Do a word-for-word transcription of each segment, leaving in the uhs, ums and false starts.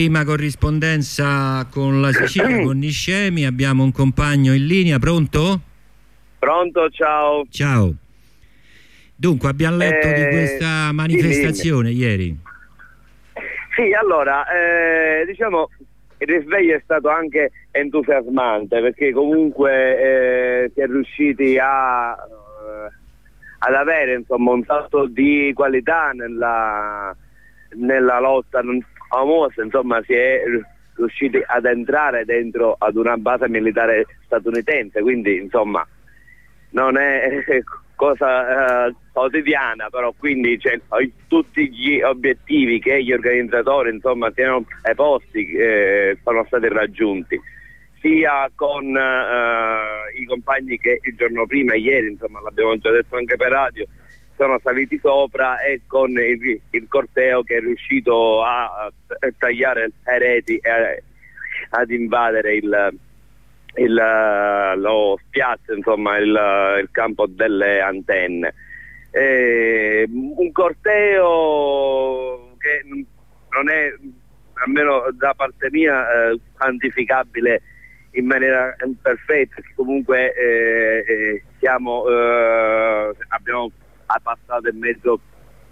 Prima corrispondenza con la Sicilia, con Niscemi, abbiamo un compagno in linea, pronto? Pronto, ciao. Ciao. Dunque, abbiamo letto eh, di questa manifestazione sì, ieri. Sì, allora, eh, diciamo, il risveglio è stato anche entusiasmante, perché comunque eh, si è riusciti a, eh, ad avere, insomma, un salto di qualità nella, nella lotta famosa, insomma, si è riusciti ad entrare dentro ad una base militare statunitense, quindi, insomma, non è cosa eh, quotidiana, però quindi cioè, tutti gli obiettivi che gli organizzatori, insomma, si erano posti eh, sono stati raggiunti, sia con eh, i compagni che il giorno prima, ieri, insomma, l'abbiamo già detto anche per radio, sono saliti sopra, e con il, il corteo che è riuscito a, a tagliare le reti e a, ad invadere il Il, lo spiazzo, insomma, il, il campo delle antenne. Eh, un corteo che non è, almeno da parte mia, eh, quantificabile in maniera perfetta, che comunque eh, eh, siamo, eh, abbiamo passato in mezzo,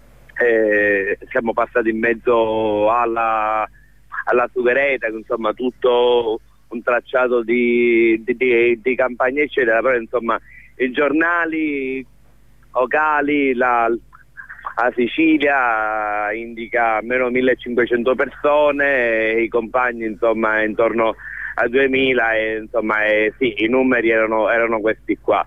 eh, siamo passati in mezzo alla, alla sughereta, insomma, tutto un tracciato di, di, di, di campagne eccetera, però insomma i giornali locali, la, la Sicilia indica almeno millecinquecento persone, e i compagni insomma intorno a duemila, e insomma e, sì, i numeri erano, erano questi qua,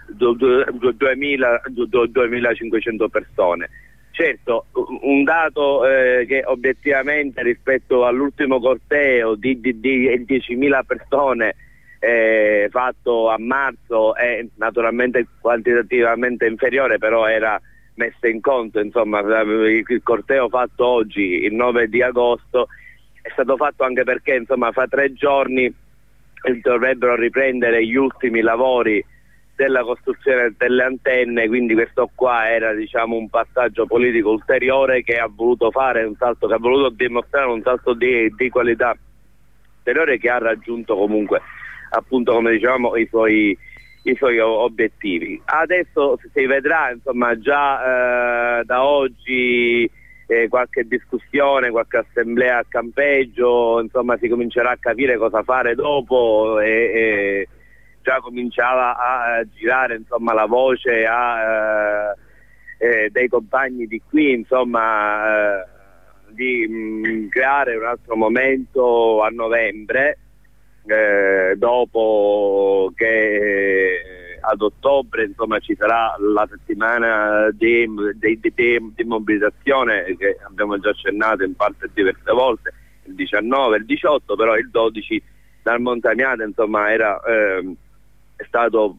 duemila, duemilacinquecento persone. Certo, un dato eh, che obiettivamente rispetto all'ultimo corteo di, di, di diecimila persone eh, fatto a marzo è naturalmente quantitativamente inferiore, però era messo in conto, insomma, il corteo fatto oggi, il nove di agosto, è stato fatto anche perché, insomma, fra tre giorni dovrebbero riprendere gli ultimi lavori della costruzione delle antenne, quindi questo qua era, diciamo, un passaggio politico ulteriore che ha voluto fare un salto, che ha voluto dimostrare un salto di, di qualità ulteriore, che ha raggiunto comunque, appunto, come dicevamo, i suoi, i suoi obiettivi. Adesso si vedrà, insomma, già eh, da oggi eh, qualche discussione, qualche assemblea a campeggio, insomma si comincerà a capire cosa fare dopo, e, e già cominciava a girare, insomma, la voce a, eh, eh, dei compagni di qui, insomma, eh, di mh, creare un altro momento a novembre, eh, dopo che eh, ad ottobre, insomma, ci sarà la settimana di, di, di, di, di mobilitazione, che abbiamo già accennato in parte diverse volte, il diciannove, il diciotto, però il dodici dal Montagnate, insomma, era... Eh, è stato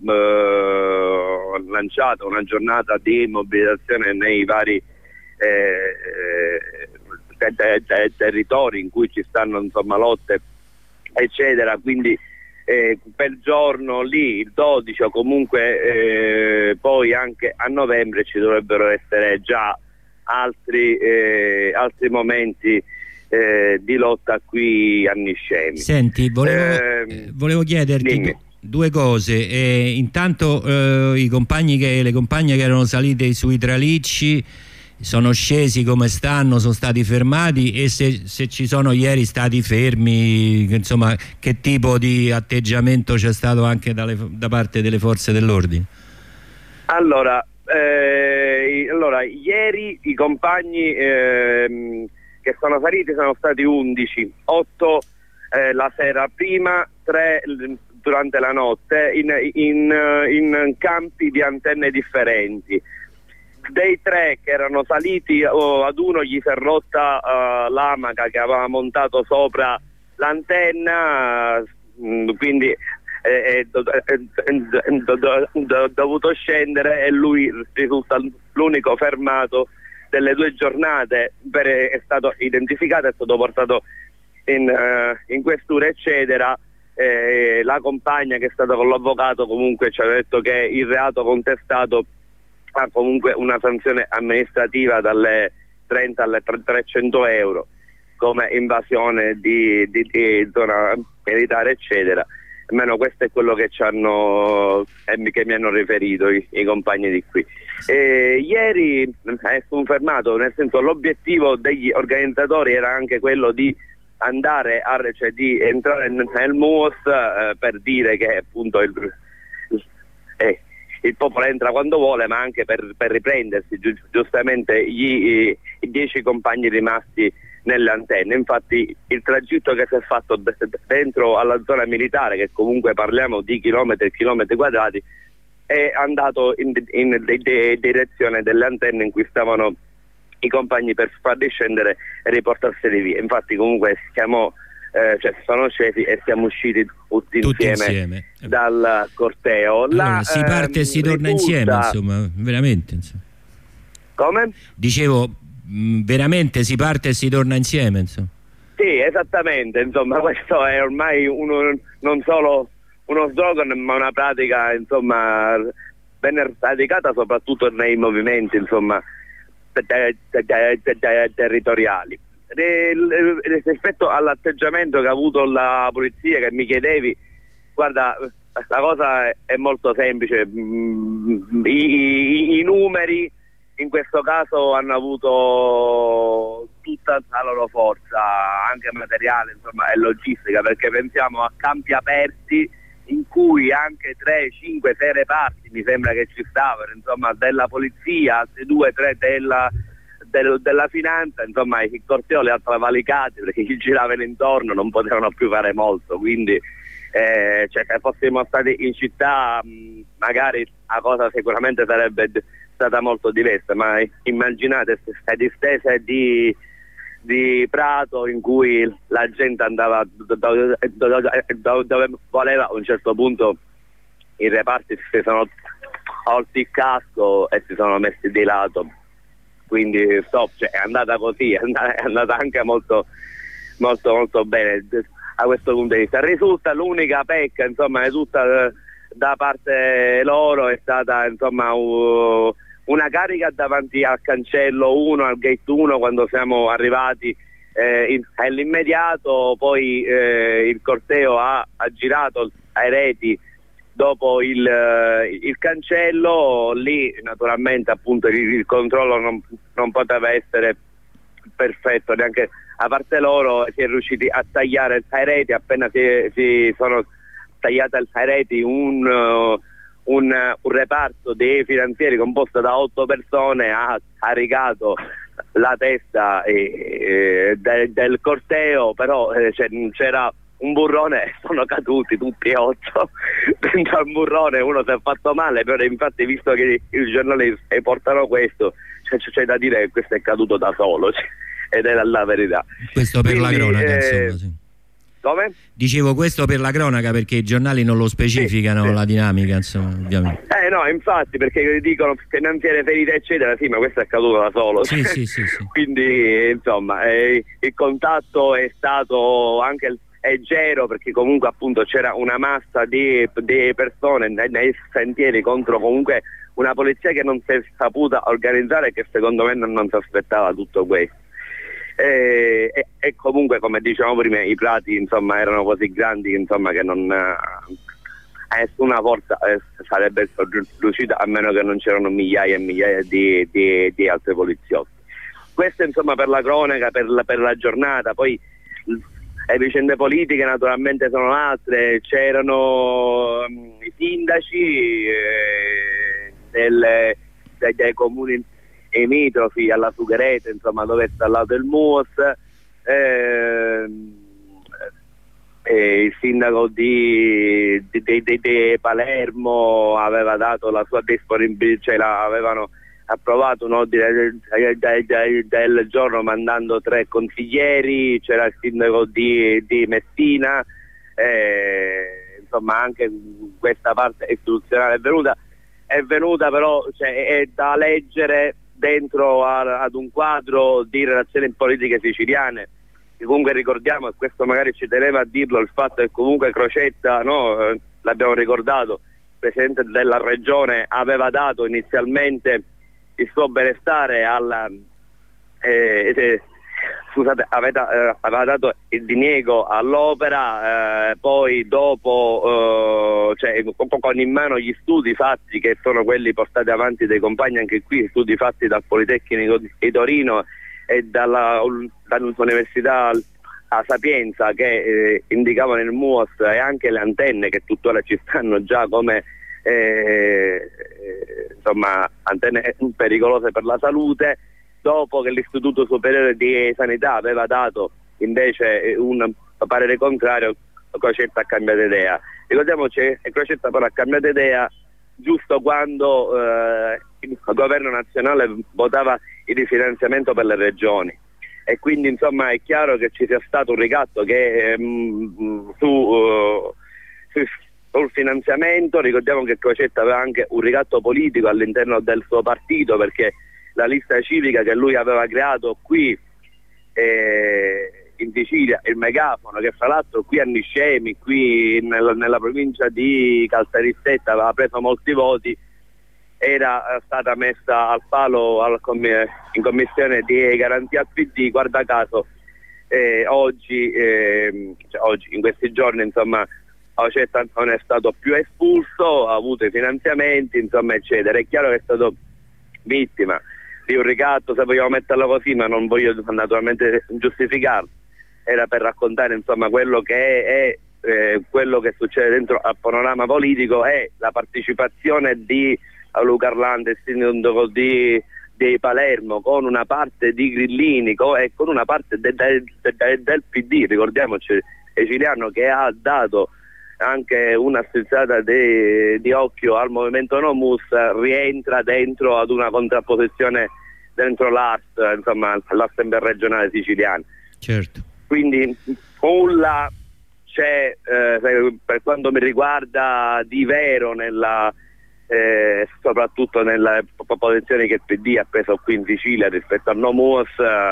eh, lanciata una giornata di mobilitazione nei vari eh, te te te territori in cui ci stanno, insomma, lotte eccetera, quindi eh, per giorno lì il dodici, o comunque eh, poi anche a novembre ci dovrebbero essere già altri, eh, altri momenti eh, di lotta qui a Niscemi. Senti, volevo, eh, volevo chiederti dimmi. due cose. Eh, intanto eh, i compagni che, le compagne che erano salite sui tralicci sono scesi, come stanno? Sono stati fermati? E se, se ci sono ieri stati fermi, insomma, che tipo di atteggiamento c'è stato anche dalle, da parte delle forze dell'ordine? Allora, eh, allora ieri i compagni eh, che sono saliti sono stati undici, otto eh, la sera prima, tre durante la notte, in, in, in campi di antenne differenti. Dei tre che erano saliti, oh, ad uno gli si è rotta uh, l'amaca che aveva montato sopra l'antenna, mh, quindi è, è, è, è dovuto scendere, e lui risulta l'unico fermato delle due giornate. Per, è stato identificato, è stato portato in, uh, in questura eccetera. Eh, la compagna che è stata con l'avvocato comunque ci ha detto che il reato contestato ha comunque una sanzione amministrativa dalle trenta alle trecento euro. come invasione di, di, di zona militare eccetera. Almeno questo è quello che ci hanno che mi hanno riferito i, i compagni di qui. E ieri è confermato, nel senso, l'obiettivo degli organizzatori era anche quello di andare a cioè di entrare nel M U O S eh, per dire che appunto il, eh, il popolo entra quando vuole, ma anche per, per riprendersi gi giustamente gli, i, i dieci compagni rimasti nelle antenne. Infatti il tragitto che si è fatto dentro alla zona militare, che comunque parliamo di chilometri e chilometri quadrati, è andato in, in, in, in direzione delle antenne in cui stavano i compagni, per farli scendere e riportarseli via. Infatti comunque siamo, eh, cioè sono scesi e siamo usciti tutti, tutti insieme, insieme dal corteo. Allora, La, si parte e ehm, si torna risulta... insieme, insomma, veramente. Insomma. Come? Dicevo, mh, veramente si parte e si torna insieme, insomma. Sì, esattamente, insomma, questo è ormai uno, non solo uno slogan, ma una pratica, insomma, ben radicata soprattutto nei movimenti, insomma, territoriali. Rispetto all'atteggiamento che ha avuto la polizia, che mi chiedevi, guarda, la cosa è molto semplice. I, i, i numeri in questo caso hanno avuto tutta la loro forza, anche materiale, insomma, e logistica, perché pensiamo a campi aperti in cui anche tre, cinque, sei reparti mi sembra che ci stavano, insomma, della polizia, altri due, tre della, del, della finanza, insomma il corteo li ha travalicati perché gli giravano intorno, non potevano più fare molto, quindi eh, cioè, se fossimo stati in città mh, magari la cosa sicuramente sarebbe stata molto diversa, ma immaginate queste distese di di prato in cui la gente andava dove, dove, dove, dove voleva. A un certo punto i reparti si sono tolti il casco e si sono messi di lato, quindi stop, cioè, è andata così, è andata, è andata anche molto molto molto bene a questo punto di vista. Risulta l'unica pecca, insomma, tutta da parte loro è stata, insomma, uh, una carica davanti al cancello uno, al gate uno, quando siamo arrivati eh, all'immediato. Poi eh, il corteo ha, ha girato ai reti dopo il, eh, il cancello. Lì naturalmente appunto il, il controllo non, non poteva essere perfetto neanche a parte loro. Si è riusciti a tagliare ai reti. Appena si, si sono tagliate ai reti un uh, Un, un reparto dei finanzieri composto da otto persone ha caricato la testa eh, del, del corteo, però eh, c'era un burrone e sono caduti tutti e otto dentro al burrone. Uno si è fatto male, però infatti, visto che i giornalisti portano questo, c'è da dire che questo è caduto da solo, cioè, ed è la verità. Questo per Quindi, la cronaca, eh, insomma, sì. Come? Dicevo questo per la cronaca, perché i giornali non lo specificano, sì, sì. La dinamica, insomma, ovviamente. Eh no, infatti, perché dicono finanziere ferite eccetera, sì, ma questo è accaduto da solo. Sì, sì, sì, sì. Quindi, insomma, eh, il contatto è stato anche leggero, perché comunque appunto c'era una massa di, di persone nei, nei sentieri contro comunque una polizia che non si è saputa organizzare e che secondo me non, non si aspettava tutto questo. E, e, e comunque, come dicevamo prima, i prati, insomma, erano così grandi, insomma, che non eh, nessuna forza eh, sarebbe riuscita, a meno che non c'erano migliaia e migliaia di, di, di altri poliziotti. Questo, insomma, per la cronaca, per la, per la giornata. Poi le vicende politiche naturalmente sono altre. C'erano um, i sindaci eh, delle, dei, dei comuni emitrofi alla Sugherete, insomma, dove è installato il M U O S. Eh, eh, il sindaco di, di, di, di, di Palermo aveva dato la sua disponibilità, cioè la, avevano approvato un ordine del, del, del, del giorno mandando tre consiglieri. C'era il sindaco di, di Messina, eh, insomma anche questa parte istituzionale è venuta, è venuta però, cioè, è da leggere dentro a, ad un quadro di relazioni politiche siciliane. E comunque ricordiamo, e questo magari ci teneva a dirlo, il fatto che comunque Crocetta, no, eh, l'abbiamo ricordato, il presidente della regione aveva dato inizialmente il suo benestare alla, eh, eh, scusate, avete, eh, aveva dato il diniego all'opera, eh, poi dopo, eh, cioè, con in mano gli studi fatti, che sono quelli portati avanti dai compagni anche qui, studi fatti dal Politecnico di Torino e dalla, dall'Università a Sapienza, che eh, indicavano il M U O S e anche le antenne che tuttora ci stanno già come eh, eh, insomma, antenne pericolose per la salute. Dopo che l'Istituto Superiore di Sanità aveva dato invece un parere contrario, Crocetta ha cambiato idea. Ricordiamoci che Crocetta però ha cambiato idea giusto quando eh, il governo nazionale votava il rifinanziamento per le regioni, e quindi insomma è chiaro che ci sia stato un ricatto che ehm, su, uh, su, sul finanziamento. Ricordiamo che Crocetta aveva anche un ricatto politico all'interno del suo partito, perché la lista civica che lui aveva creato qui eh, in Sicilia, il Megafono, che fra l'altro qui a Niscemi, qui nel, nella provincia di Caltanissetta aveva preso molti voti, era stata messa al palo al com in commissione di garanzia al P D. Guarda caso eh, oggi, eh, cioè oggi, in questi giorni, insomma, Crocetta non è stato più espulso, ha avuto i finanziamenti, insomma, eccetera. È chiaro che è stato vittima di un ricatto, se vogliamo metterlo così, ma non voglio naturalmente giustificarlo. Era per raccontare, insomma, quello che è, è eh, quello che succede dentro al panorama politico, è la partecipazione di Luca Arlanda e sindaco di, di Palermo, con una parte di Grillini co e con una parte de, de, de, de, del P D. Ricordiamoci, Siciliano, che ha dato anche una strizzata di, di occhio al movimento No Mus, rientra dentro ad una contrapposizione dentro l'A R S, insomma l'Assemblea regionale siciliana. Certo. Quindi nulla c'è eh, per quanto mi riguarda di vero nella eh, soprattutto nelle posizioni che il P D ha preso qui in Sicilia rispetto al No Mus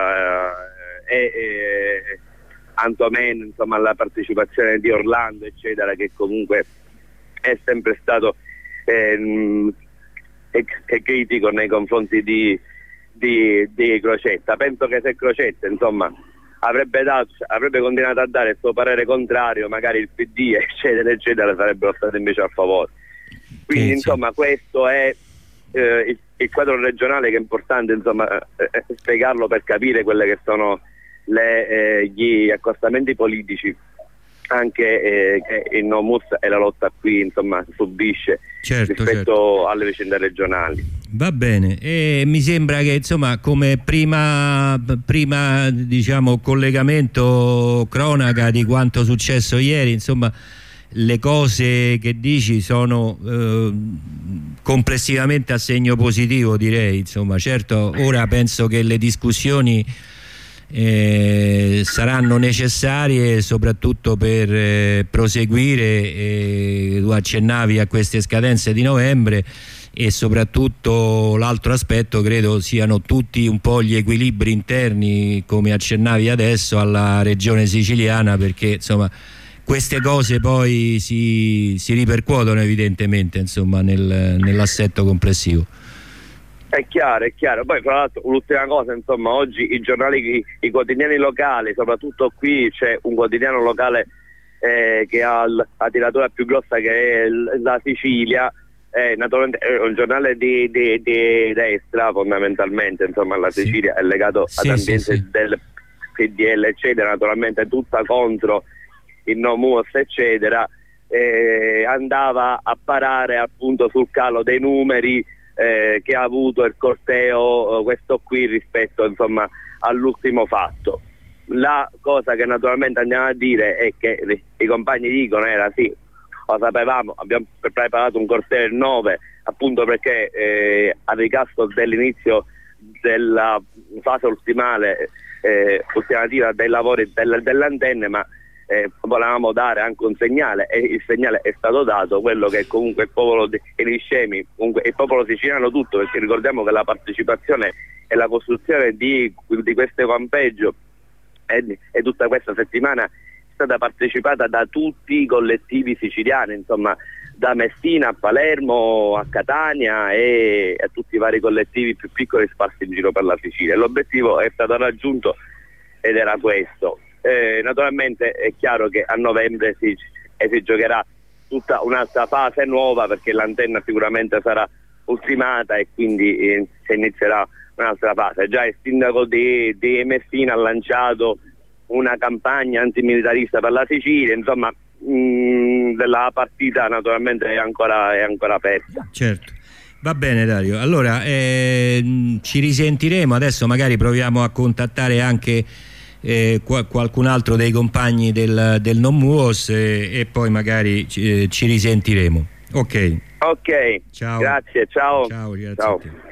eh, e eh, tantomeno, insomma, la partecipazione di Orlando, eccetera, che comunque è sempre stato ehm, è, è critico nei confronti di, di, di Crocetta. Penso che se Crocetta, insomma, avrebbe dato, avrebbe continuato a dare il suo parere contrario, magari il P D, eccetera, eccetera, sarebbero stati invece a favore. Quindi, sì, insomma, sì, questo è eh, il, il quadro regionale, che è importante, insomma, eh, spiegarlo per capire quelle che sono Le, eh, gli accostamenti politici anche eh, che il No Mus e la lotta qui, insomma, subisce, certo, rispetto certo. alle vicende regionali. Va bene, e mi sembra che, insomma, come prima, prima diciamo collegamento cronaca di quanto successo ieri, insomma, le cose che dici sono eh, complessivamente a segno positivo, direi. Insomma, certo, ora penso che le discussioni Eh, saranno necessarie soprattutto per eh, proseguire, eh, tu accennavi a queste scadenze di novembre, e soprattutto l'altro aspetto credo siano tutti un po' gli equilibri interni, come accennavi adesso, alla regione siciliana, perché insomma queste cose poi si, si ripercuotono evidentemente, insomma, nel, nell'assetto complessivo. È chiaro, è chiaro. Poi fra l'altro l'ultima cosa, insomma, oggi i giornali, i, i quotidiani locali, soprattutto qui c'è un quotidiano locale eh, che ha la tiratura più grossa, che è la Sicilia, eh, naturalmente è un giornale di, di, di destra fondamentalmente, insomma, la Sicilia sì. è legato sì, ad ambiente sì, sì. del P D L, eccetera, naturalmente tutta contro il No Mus, eccetera, eh, andava a parare appunto sul calo dei numeri Eh, che ha avuto il corteo, eh, questo qui, rispetto, insomma, all'ultimo fatto. La cosa che naturalmente andiamo a dire è che i compagni dicono era sì, lo sapevamo, abbiamo preparato un corteo il nove, appunto perché eh, al ricasso dell'inizio della fase ultimale eh, ultimativa dei lavori delle, delle antenne, ma Eh, volevamo dare anche un segnale, e il segnale è stato dato, quello che comunque il popolo di Niscemi, comunque il popolo siciliano tutto, perché ricordiamo che la partecipazione e la costruzione di, di questo campeggio e, e tutta questa settimana è stata partecipata da tutti i collettivi siciliani, insomma, da Messina a Palermo a Catania e a tutti i vari collettivi più piccoli sparsi in giro per la Sicilia. L'obiettivo è stato raggiunto ed era questo. Eh, naturalmente è chiaro che a novembre si, eh, si giocherà tutta un'altra fase nuova, perché l'antenna sicuramente sarà ultimata e quindi eh, si inizierà un'altra fase. Già il sindaco di, di Messina ha lanciato una campagna antimilitarista per la Sicilia, insomma mh, la partita naturalmente è ancora, è ancora aperta. Certo. Va bene Dario, allora eh, ci risentiremo, adesso magari proviamo a contattare anche eh, qual qualcun altro dei compagni del, del Non Muos e, e poi magari ci, eh, ci risentiremo. Ok. Ok, ciao. Grazie, ciao. Ciao, grazie ciao. a te.